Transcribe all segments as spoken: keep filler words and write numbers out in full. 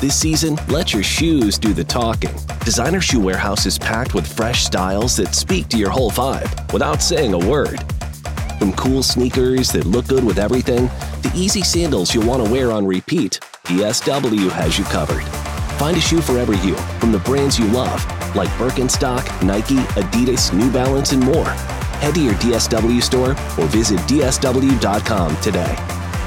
This season, let your shoes do the talking. Designer Shoe Warehouse is packed with fresh styles that speak to your whole vibe without saying a word. From cool sneakers that look good with everything, to easy sandals you'll want to wear on repeat, D S W has you covered. Find a shoe for every you from the brands you love, like Birkenstock, Nike, Adidas, New Balance, and more. Head to your D S W store or visit D S W dot com today.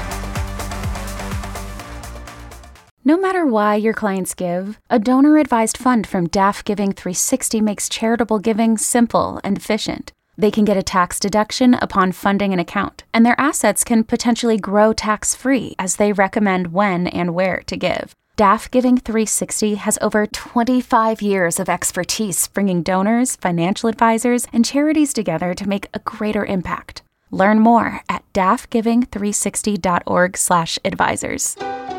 No matter why your clients give, a donor-advised fund from D A F Giving three sixty makes charitable giving simple and efficient. They can get a tax deduction upon funding an account, and their assets can potentially grow tax-free as they recommend when and where to give. D A F Giving three sixty has over twenty-five years of expertise bringing donors, financial advisors, and charities together to make a greater impact. Learn more at D A F giving three sixty dot org slash advisors.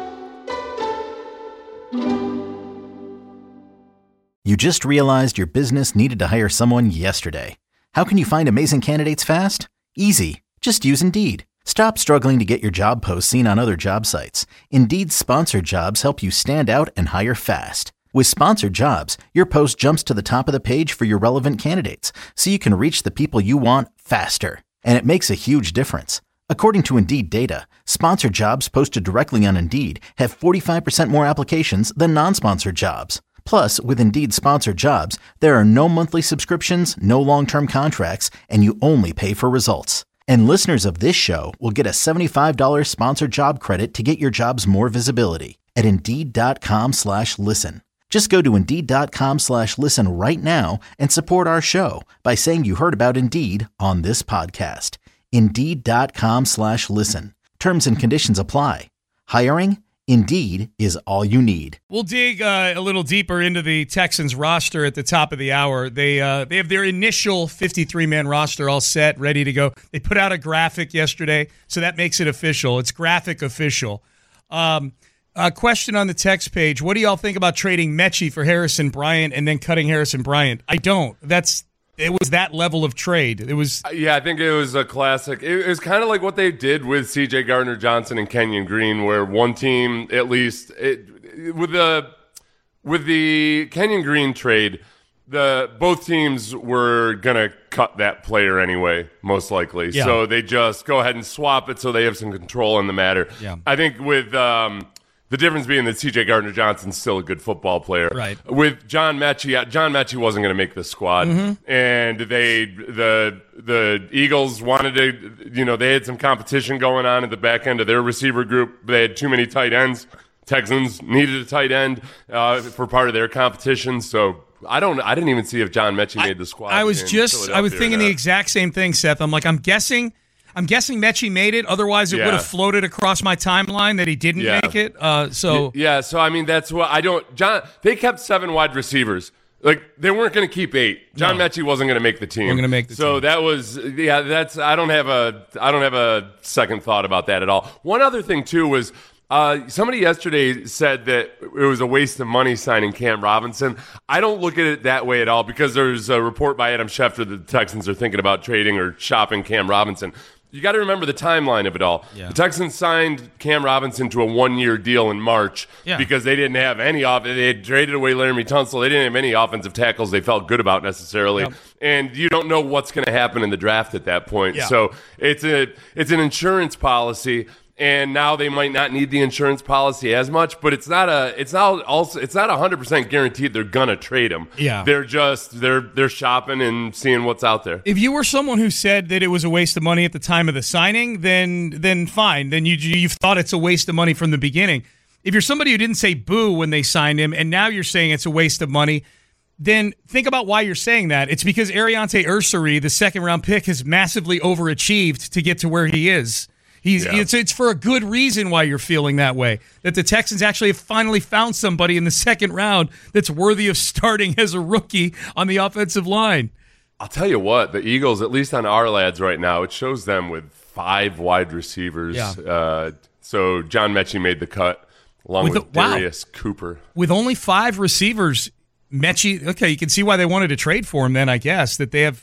You just realized your business needed to hire someone yesterday. How can you find amazing candidates fast? Easy. Just use Indeed. Stop struggling to get your job posts seen on other job sites. Indeed's sponsored jobs help you stand out and hire fast. With sponsored jobs, your post jumps to the top of the page for your relevant candidates, so you can reach the people you want faster. And it makes a huge difference. According to Indeed data, sponsored jobs posted directly on Indeed have forty-five percent more applications than non-sponsored jobs. Plus, with Indeed sponsored jobs, there are no monthly subscriptions, no long-term contracts, and you only pay for results. And listeners of this show will get a seventy-five dollars sponsored job credit to get your jobs more visibility at Indeed.com slash listen. Just go to Indeed.com slash listen right now and support our show by saying you heard about Indeed on this podcast. Indeed.com slash listen. Terms and conditions apply. Hiring? Indeed is all you need. We'll dig uh, a little deeper into the Texans roster at the top of the hour. They uh, they have their initial fifty-three man roster all set, ready to go. They put out a graphic yesterday, so that makes it official. It's graphic official. Um, a question on the text page. What do y'all think about trading Mechie for Harrison Bryant and then cutting Harrison Bryant? I don't. That's It was that level of trade. It was, yeah. I think it was a classic. It, it was kind of like what they did with C J Gardner-Johnson and Kenyon Green, where one team, at least, it, with the with the Kenyon Green trade, the both teams were gonna cut that player anyway, most likely. Yeah. So they just go ahead and swap it, so they have some control in the matter. Yeah. I think with. Um, The difference being that C J Gardner-Johnson's still a good football player. Right. With John Mechie, John Mechie wasn't going to make the squad. Mm-hmm. And they, the the Eagles wanted to, you know, they had some competition going on at the back end of their receiver group. They had too many tight ends. Texans needed a tight end uh, for part of their competition. So I don't, I didn't even see if John Mechie made the squad. I was just, I was thinking the exact same thing, Seth. I'm like, I'm guessing. I'm guessing Mechie made it. Otherwise, it Yeah. would have floated across my timeline that he didn't Yeah. make it. Uh, so yeah, so I mean, that's what I don't. John, they kept seven wide receivers. Like they weren't going to keep eight. John No. Mechie wasn't going to make the team. Wasn't gonna make the so team. that was yeah. That's I don't have a I don't have a second thought about that at all. One other thing too was. Uh, somebody yesterday said that it was a waste of money signing Cam Robinson. I don't look at it that way at all because there's a report by Adam Schefter that the Texans are thinking about trading or shopping Cam Robinson. You got to remember the timeline of it all. Yeah. The Texans signed Cam Robinson to a one-year deal in March Yeah. because they didn't have any off. They had traded away Laramie Tunsil. They didn't have any offensive tackles they felt good about necessarily. Yep. And you don't know what's going to happen in the draft at that point. Yeah. So it's a it's an insurance policy. And now they might not need the insurance policy as much, but it's not a it's not also it's not a hundred percent guaranteed they're gonna trade him. Yeah. They're just they're they're shopping and seeing what's out there. if you were someone who said that it was a waste of money at the time of the signing, then then fine. Then you you've thought it's a waste of money from the beginning. If you're somebody who didn't say boo when they signed him, and now you're saying it's a waste of money, then think about why you're saying that. It's because Ariante Ursary, the second round pick, has massively overachieved to get to where he is. He's Yeah. it's it's for a good reason why you're feeling that way. That the Texans actually have finally found somebody in the second round that's worthy of starting as a rookie on the offensive line. I'll tell you what, the Eagles, at least on our lads right now, it shows them with five wide receivers. Yeah. Uh, so John Mechie made the cut along With with, the- wow. Darius Cooper. With only five receivers, Mechie, okay, you can see why they wanted to trade for him then, I guess, that they have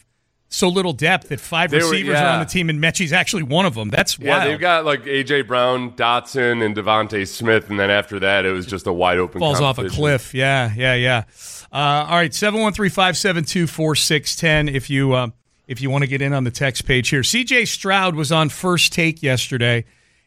so little depth that five They were- receivers yeah. are on the team, and Mechie's actually one of them. That's wild. Yeah, they've got like A J. Brown, Dotson, and Devontae Smith, and then after that, it was just a wide open Falls off a competition. cliff. Yeah, yeah, yeah. Uh, all right, seven one three, five seven two, four six one zero if you uh, if you want to get in on the text page here. C J Stroud was on First Take yesterday,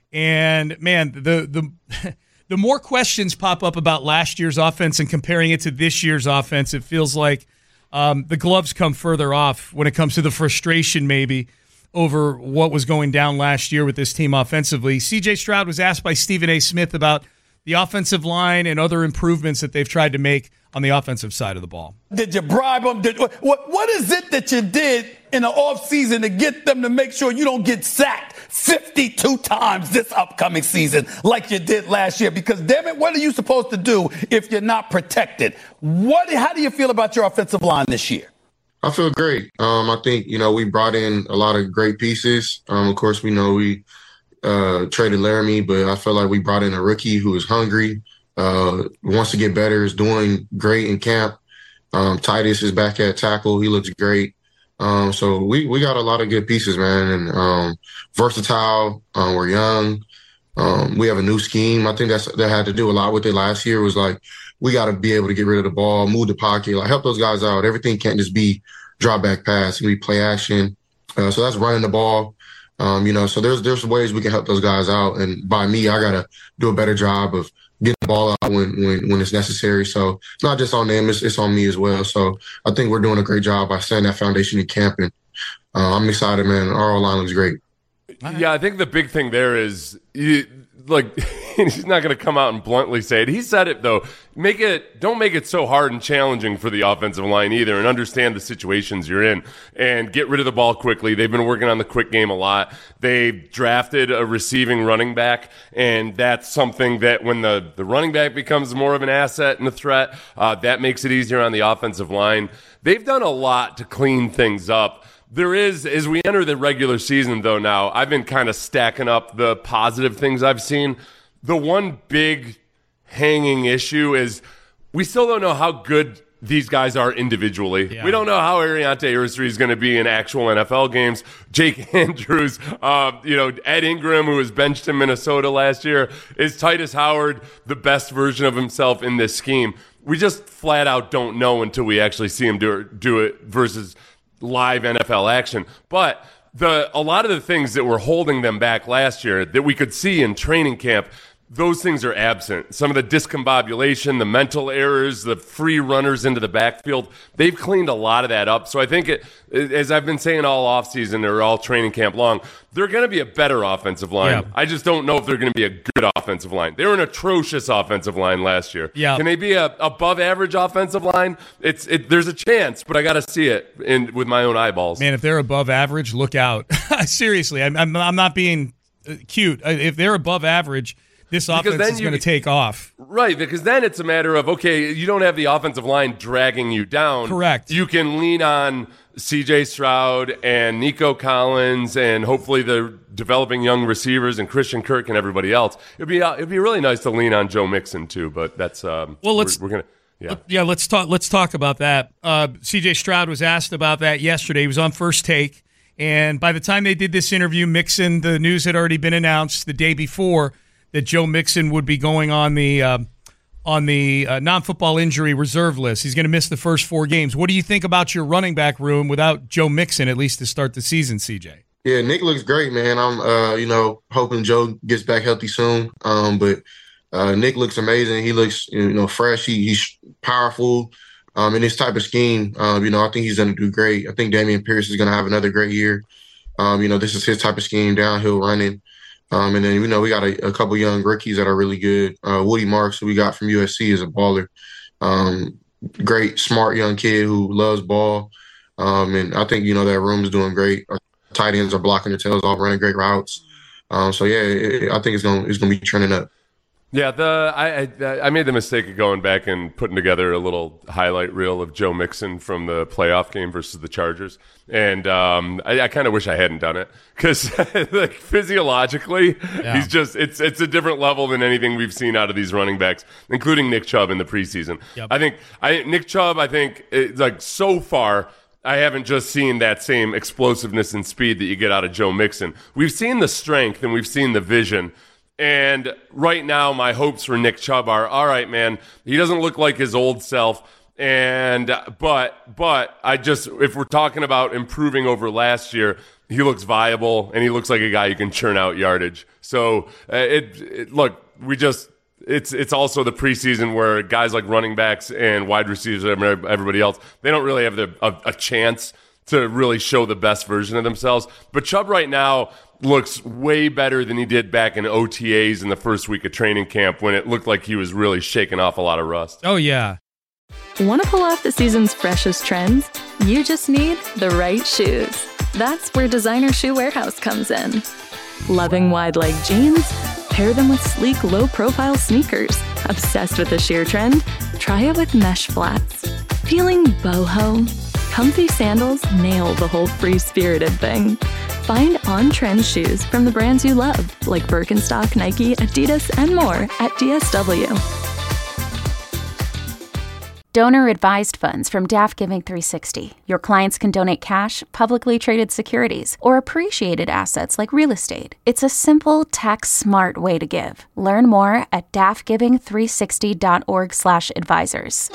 and man, the the the more questions pop up about last year's offense and comparing it to this year's offense, it feels like um, the gloves come further off when it comes to the frustration maybe over what was going down last year with this team offensively. C J Stroud was asked by Stephen A. Smith about the offensive line and other improvements that they've tried to make on the offensive side of the ball. Did you bribe them? Did, what, what is it that you did in the offseason to get them to make sure you don't get sacked fifty-two times this upcoming season like you did last year? Because, damn it, what are you supposed to do if you're not protected? What? How do you feel about your offensive line this year? I feel great. Um, I think, you know, we brought in a lot of great pieces. Um, of course, we know we uh, traded Laramie, but I feel like we brought in a rookie who is hungry, uh, wants to get better, is doing great in camp. Um, Titus is back at tackle. He looks great. Um, so we, we got a lot of good pieces, man, and um, versatile. Um, we're young. Um, we have a new scheme. I think that's that had to do a lot with it last year. Was like we got to be able to get rid of the ball, move the pocket, like help those guys out. Everything can't just be drop back pass. We play action. Uh, so that's running the ball. Um, you know, so there's there's ways we can help those guys out. And by me, I gotta do a better job of getting the ball out when when, when it's necessary. So it's not just on them, it's, it's on me as well. So I think we're doing a great job by setting that foundation in camp. And uh, I'm excited, man. Our O-line looks great. Yeah, I think the big thing there is, you, like, he's not going to come out and bluntly say it. He said it, though. Make it, don't make it so hard and challenging for the offensive line either, and understand the situations you're in, and get rid of the ball quickly. They've been working on the quick game a lot. They drafted a receiving running back, and that's something that when the, the running back becomes more of an asset and a threat, uh, that makes it easier on the offensive line. They've done a lot to clean things up. There is, as we enter the regular season, though, now, I've been kind of stacking up the positive things I've seen. The one big hanging issue is we still don't know how good these guys are individually. Yeah. We don't know how Ariante Irisri is going to be in actual N F L games. Jake Andrews, uh, you know, Ed Ingram, who was benched in Minnesota last year. Is Titus Howard the best version of himself in this scheme? We just flat out don't know until we actually see him do it, do it versus live N F L action. But the a lot of the things that were holding them back last year that we could see in training camp, those things are absent. Some of the discombobulation, the mental errors, the free runners into the backfield, they've cleaned a lot of that up. So I think, it, as I've been saying all offseason or all training camp long, they're going to be a better offensive line. Yeah. I just don't know if they're going to be a good offensive line. They were an atrocious offensive line last year. Yeah. Can they be a above average offensive line? It's it, There's a chance, but I got to see it in with my own eyeballs. Man, if they're above average, look out. Seriously, I'm, I'm, I'm not being cute. If they're above average, this offense is going to take off. Right, because then it's a matter of, okay, you don't have the offensive line dragging you down. Correct. You can lean on C J Stroud and Nico Collins and hopefully the developing young receivers and Christian Kirk and everybody else. It'd be uh, it'd be really nice to lean on Joe Mixon too, but that's um, well. Let's we're, we're gonna yeah yeah. Let's talk. Let's talk about that. Uh, C J Stroud was asked about that yesterday. He was on First Take, and by the time they did this interview, Mixon, the news had already been announced the day before that Joe Mixon would be going on the uh, on the uh, non-football injury reserve list. He's going to miss the first four games. What do you think about your running back room without Joe Mixon, at least to start the season, C J? Yeah, Nick looks great, man. I'm, uh, you know, hoping Joe gets back healthy soon. Um, but uh, Nick looks amazing. He looks, you know, fresh. He, he's powerful. Um, in this type of scheme, um, you know, I think he's going to do great. I think Dameon Pierce is going to have another great year. Um, you know, this is his type of scheme, downhill running. Um, and then, you know, we got a, a couple young rookies that are really good. Uh, Woody Marks, who we got from U S C, is a baller. Um, great, smart young kid who loves ball. Um, and I think, you know, that room is doing great. Our tight ends are blocking their tails off, running great routes. Um, so, yeah, it, it, I think it's going it's gonna be trending up. Yeah, the I, I I made the mistake of going back and putting together a little highlight reel of Joe Mixon from the playoff game versus the Chargers, and um, I, I kind of wish I hadn't done it because, like, physiologically, yeah. he's just it's it's a different level than anything we've seen out of these running backs, including Nick Chubb in the preseason. Yep. I think I Nick Chubb, I think, is, like, so far I haven't just seen that same explosiveness and speed that you get out of Joe Mixon. We've seen the strength and we've seen the vision. And right now, my hopes for Nick Chubb are, all right, man, he doesn't look like his old self. And but but I just, if we're talking about improving over last year, he looks viable and he looks like a guy who can churn out yardage. So uh, it, it look, we just it's it's also the preseason where guys like running backs and wide receivers and everybody else, they don't really have the, a, a chance to really show the best version of themselves. But Chubb right now looks way better than he did back in O T As in the first week of training camp when it looked like he was really shaking off a lot of rust. Oh yeah. Want to pull off the season's freshest trends? You just need the right shoes. That's where Designer Shoe Warehouse comes in. Loving wide leg jeans? Pair them with sleek, low-profile sneakers. Obsessed with the sheer trend? Try it with mesh flats. Feeling boho? Comfy sandals nail the whole free-spirited thing. Find on-trend shoes from the brands you love, like Birkenstock, Nike, Adidas, and more at D S W. Donor-advised funds from Daft Giving three sixty. Your clients can donate cash, publicly traded securities, or appreciated assets like real estate. It's a simple, tax-smart way to give. Learn more at daft giving three sixty dot org slash advisors.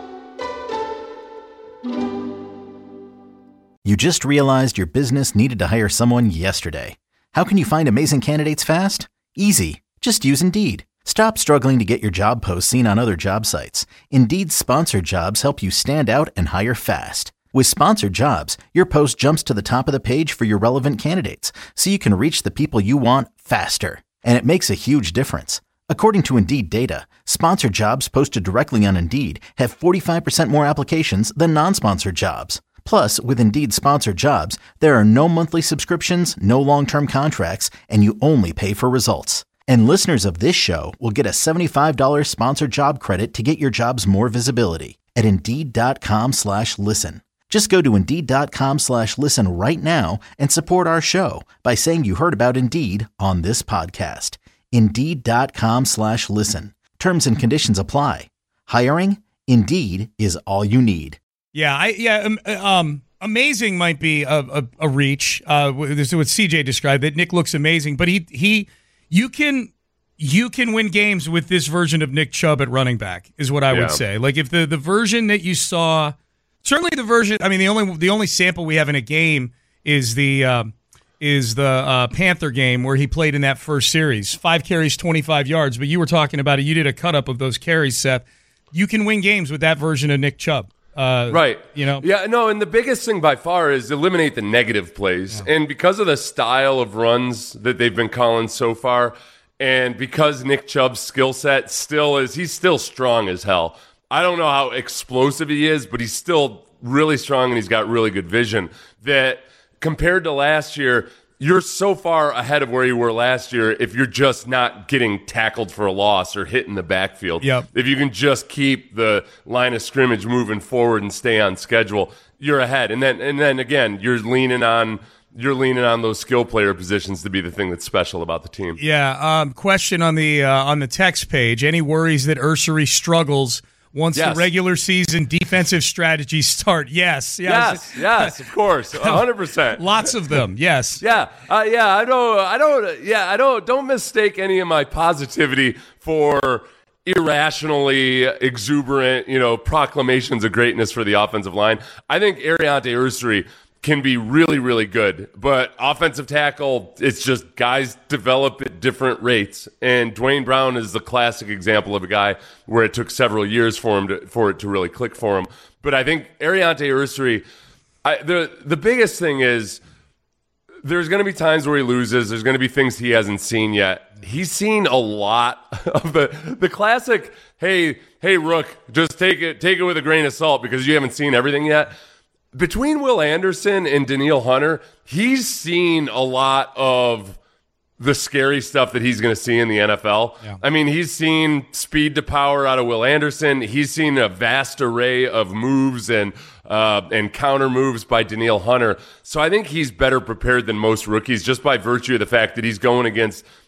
You just realized your business needed to hire someone yesterday. How can you find amazing candidates fast? Easy. Just use Indeed. Stop struggling to get your job posts seen on other job sites. Indeed's sponsored jobs help you stand out and hire fast. With sponsored jobs, your post jumps to the top of the page for your relevant candidates, so you can reach the people you want faster. And it makes a huge difference. According to Indeed data, sponsored jobs posted directly on Indeed have forty-five percent more applications than non-sponsored jobs. Plus, with Indeed sponsored jobs, there are no monthly subscriptions, no long-term contracts, and you only pay for results. And listeners of this show will get a seventy-five dollars sponsored job credit to get your jobs more visibility at Indeed.com slash listen. Just go to Indeed.com slash listen right now and support our show by saying you heard about Indeed on this podcast. Indeed.com slash listen. Terms and conditions apply. Hiring? Indeed is all you need. Yeah, I yeah, um, um amazing might be a, a, a reach. Uh, this is what C J described. That Nick looks amazing, but he he. You can you can win games with this version of Nick Chubb at running back, is what I yeah. would say. Like if the, the version that you saw, certainly the version. I mean, the only the only sample we have in a game is the um, is the uh, Panther game where he played in that first series, five carries, twenty-five yards. But you were talking about it. You did a cut up of those carries, Seth. You can win games with that version of Nick Chubb. Uh, right. You know? Yeah, no, and the biggest thing by far is eliminate the negative plays. Yeah. And because of the style of runs that they've been calling so far, and because Nick Chubb's skill set still is, he's still strong as hell. I don't know how explosive he is, but he's still really strong and he's got really good vision. That compared to last year, you're so far ahead of where you were last year if you're just not getting tackled for a loss or hit in the backfield. Yep. If you can just keep the line of scrimmage moving forward and stay on schedule, you're ahead. And then and then again, you're leaning on you're leaning on those skill player positions to be the thing that's special about the team. Yeah. Um, question on the uh, on the text page: any worries that Ursery struggles once yes. the regular season defensive strategies start? Yes. Yes. Yes, yes of course. one hundred percent. Lots of them. Yes. Yeah. Uh, yeah. I don't, I don't, yeah, I don't, don't mistake any of my positivity for irrationally exuberant, you know, proclamations of greatness for the offensive line. I think Ariante Ursery can be really, really good. But offensive tackle, it's just guys develop at different rates. And Dwayne Brown is the classic example of a guy where it took several years for him to, for it to really click for him. But I think Ariante Ursery, I, the the biggest thing is there's going to be times where he loses. There's going to be things he hasn't seen yet. He's seen a lot of the the classic, hey, hey, Rook, just take it take it with a grain of salt because you haven't seen everything yet. Between Will Anderson and Danielle Hunter, he's seen a lot of the scary stuff that he's going to see in the N F L. Yeah. I mean, he's seen speed to power out of Will Anderson. He's seen a vast array of moves and uh, and counter moves by Danielle Hunter. So I think he's better prepared than most rookies just by virtue of the fact that he's going against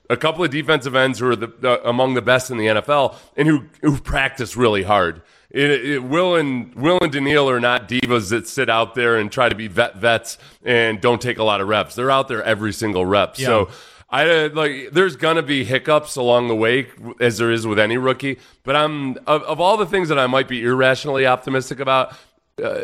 a couple of defensive ends who are the, uh, among the best in the N F L and who who practice really hard. It, it, Will and Will and Daniil are not divas that sit out there and try to be vet vets and don't take a lot of reps. They're out there every single rep. Yeah. So I uh, like. There's gonna be hiccups along the way, as there is with any rookie. But I'm of, of all the things that I might be irrationally optimistic about. Uh,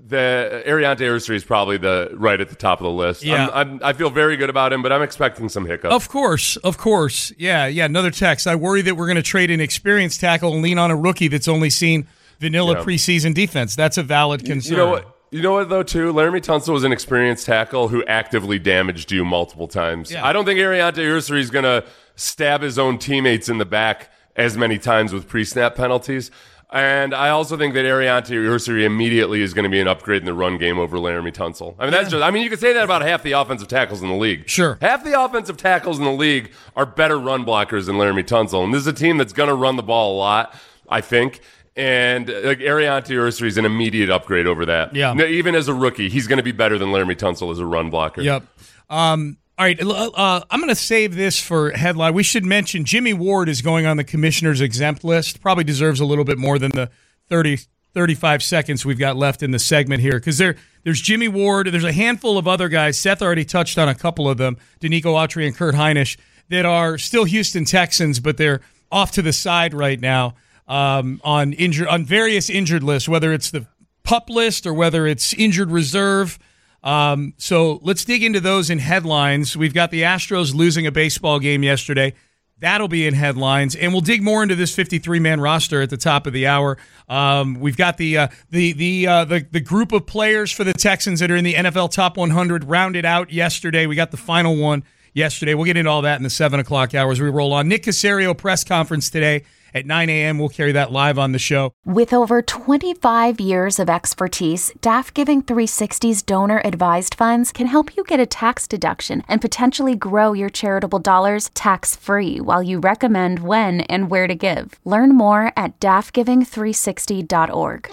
The Ariante Ursery is probably the right at the top of the list. Yeah. I'm, I'm, I feel very good about him, but I'm expecting some hiccups. Of course, of course. Yeah, yeah. Another text. I worry that we're going to trade an experienced tackle and lean on a rookie that's only seen vanilla yeah. preseason defense. That's a valid concern. You know what? You know what, though, too? Laramie Tunsil was an experienced tackle who actively damaged you multiple times. Yeah. I don't think Ariante Ursery is going to stab his own teammates in the back as many times with pre-snap penalties. And I also think that Ariante Ursery immediately is going to be an upgrade in the run game over Laramie Tunsil. I mean, that's just, I mean, you could say that about half the offensive tackles in the league. Sure. Half the offensive tackles in the league are better run blockers than Laramie Tunsil. And this is a team that's going to run the ball a lot, I think. And like Ariante Ursery is an immediate upgrade over that. Yeah. Even as a rookie, he's going to be better than Laramie Tunsil as a run blocker. Yep. Um, all right, uh, I'm going to save this for headline. We should mention Jimmy Ward is going on the commissioner's exempt list. Probably deserves a little bit more than the thirty, thirty-five seconds we've got left in the segment here, because there, there's Jimmy Ward. There's a handful of other guys. Seth already touched on a couple of them, Danico Autry and Kurt Heinisch, that are still Houston Texans, but they're off to the side right now um, on injured on various injured lists, whether it's the PUP list or whether it's injured reserve. Um, so let's dig into those in headlines. We've got the Astros losing a baseball game yesterday. That'll be in headlines, and we'll dig more into this fifty-three man roster at the top of the hour. Um, we've got the uh, the the, uh, the the group of players for the Texans that are in the N F L Top one hundred rounded out yesterday. We got the final one yesterday. We'll get into all that in the seven o'clock hours. We roll on. Nick Caserio press conference today at nine a.m. We'll carry that live on the show. With over twenty-five years of expertise, D A F Giving three sixty's donor-advised funds can help you get a tax deduction and potentially grow your charitable dollars tax-free while you recommend when and where to give. Learn more at D A F giving three sixty dot org.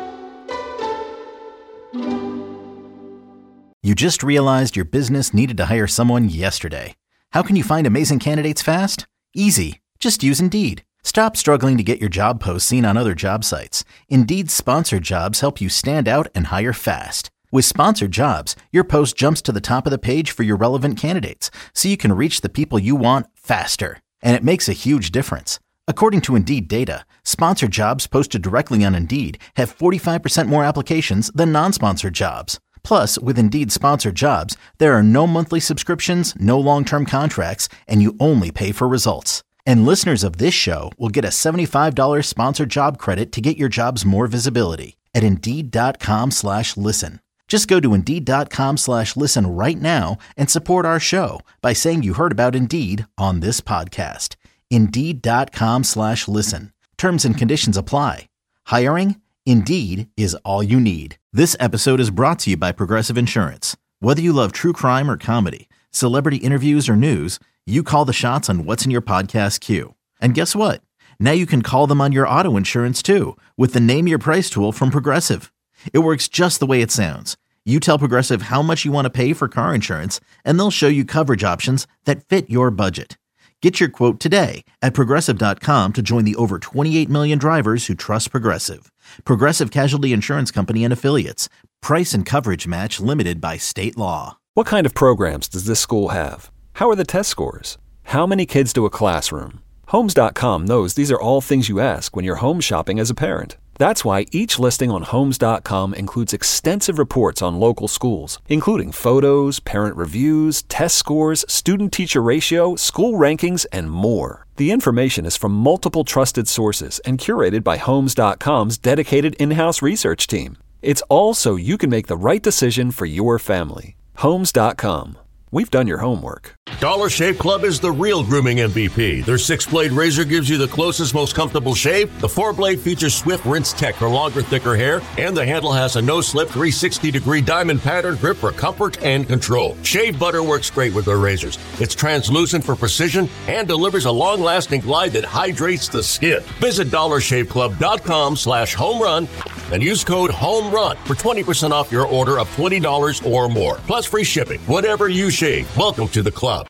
You just realized your business needed to hire someone yesterday. How can you find amazing candidates fast? Easy. Just use Indeed. Stop struggling to get your job posts seen on other job sites. Indeed's sponsored jobs help you stand out and hire fast. With sponsored jobs, your post jumps to the top of the page for your relevant candidates, so you can reach the people you want faster. And it makes a huge difference. According to Indeed data, sponsored jobs posted directly on Indeed have forty-five percent more applications than non-sponsored jobs. Plus, with Indeed sponsored jobs, there are no monthly subscriptions, no long-term contracts, and you only pay for results. And listeners of this show will get a seventy-five dollars sponsored job credit to get your jobs more visibility at Indeed.com slash listen. Just go to Indeed.com slash listen right now and support our show by saying you heard about Indeed on this podcast. Indeed.com slash listen. Terms and conditions apply. Hiring? Indeed is all you need. This episode is brought to you by Progressive Insurance. Whether you love true crime or comedy, celebrity interviews or news, you call the shots on what's in your podcast queue. And guess what? Now you can call them on your auto insurance too with the Name Your Price tool from Progressive. It works just the way it sounds. You tell Progressive how much you want to pay for car insurance, and they'll show you coverage options that fit your budget. Get your quote today at Progressive dot com to join the over twenty-eight million drivers who trust Progressive. Progressive Casualty Insurance Company and Affiliates. Price and coverage match limited by state law. What kind of programs does this school have? How are the test scores? How many kids do a classroom? Homes dot com knows these are all things you ask when you're home shopping as a parent. That's why each listing on Homes dot com includes extensive reports on local schools, including photos, parent reviews, test scores, student-teacher ratio, school rankings, and more. The information is from multiple trusted sources and curated by Homes dot com's dedicated in-house research team. It's all so you can make the right decision for your family. Homes dot com. We've done your homework. Dollar Shave Club is the real grooming M V P. Their six-blade razor gives you the closest, most comfortable shave. The four-blade features Swift Rinse Tech for longer, thicker hair. And the handle has a no-slip three hundred sixty degree diamond pattern grip for comfort and control. Shave butter works great with their razors. It's translucent for precision and delivers a long-lasting glide that hydrates the skin. Visit dollar shave club dot com slash home run and use code HOMERUN for twenty percent off your order of twenty dollars or more. Plus free shipping. Whatever you shave, welcome to the club.